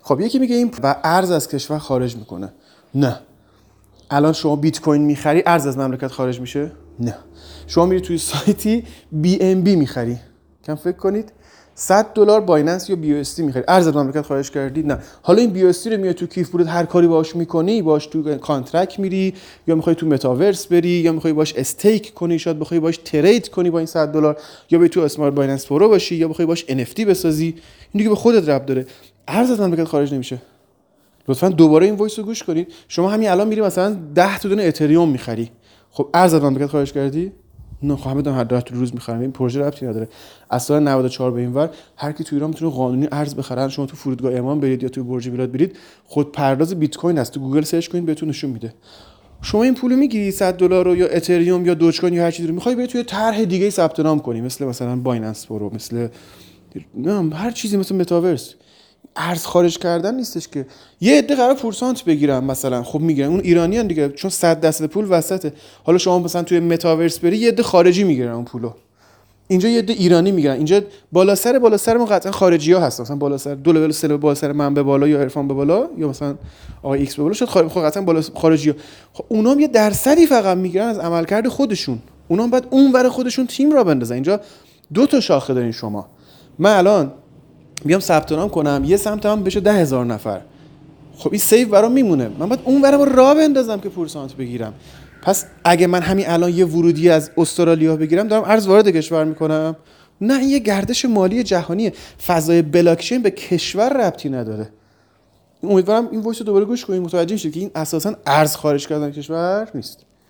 خب یکی میگه این و ارز از کشور خارج میکنه. نه. الان شما بیت کوین میخری ارز از مملکت خارج میشه؟ نه. شما میری توی سایتی بی ام بی میخری، کم فکر کنید $100 بایننس یا بی او اس تی میخری، ارز از مملکت خارج کردی؟ نه. حالا این بی او اس تی رو میای تو کیف پولت هر کاری باهاش میکنی، باهاش تو کانترکت میری، یا میخوای تو متاورس بری، یا میخوای باهاش استیک کنی، شاید بخوای باهاش ترید کنی با این $100، یا بری تو اسمارت بایننس پرو باشی، یا بخوای باهاش ان اف تی بسازی، این دیگه به خودت ربط داره. ارز از مملکت خارج نمیشه. لطفاً دوباره این وایس رو گوش کنید. شما همین الان میری مثلا 10 تا دونه اتریوم میخری، خب ارز از مملکت خارج کردی؟ نه. خب همه دارن هر 10 تا روز میخرن، این پروژه ربطی نداره. از سال 94 به اینور هر کی تو ایران میتونه قانونی ارز بخره. شما تو فرودگاه امام برید یا تو برج میلاد برید، خود پرداز بیت کوین هست، تو گوگل سرچ کنید بهتون نشون میده. شما این پولو میگیری $100 رو یا اتریوم یا دوج کوین یا هر چیزی رو میخوای بری توی طرح دیگه ثبت نام کنی، مثلا بایننس پرو، مثل نه هر چیزی، مثل متاورس. ارز خارج کردن نیستش که یه عده قرار پورسانت بگیرن مثلا، خب میگیرن، اون ایرانیان دیگه، چون 100% پول وسطه. حالا شما مثلا توی متاورس بری یه عده خارجی میگیرن اون پولو، اینجا یه عده ایرانی میگیرن. اینجا بالا سر ما قطعا خارجی‌ها هستن، مثلا بالا سر دو لول، سه لول بالا سر من به بالا، یا عرفان به بالا، یا مثلا آقای ایکس به بالا، شاید خب قطعا بالا خارجی‌ها. خب اونام یه درصدی فقط میگیرن از عملکرد خودشون، اونام بعد اونور خودشون تیم را بندازن. اینجا دو تا شاخه دارین شما. من الان بیام ثبت نام کنم، یه سمت هم بشه 10,000 نفر، خب این سیو برام میمونه، من باید اون برام راه بندازم که پورسانت بگیرم. پس اگه من همین الان یه ورودی از استرالیا بگیرم، دارم ارز وارد کشور میکنم؟ نه، این یه گردش مالی جهانیه. فضای بلاکچین به کشور ربطی نداره. امیدوارم این وایس رو دوباره گوش کنید، متوجه میشید که این اساساً ارز خارج کردن کشور نیست.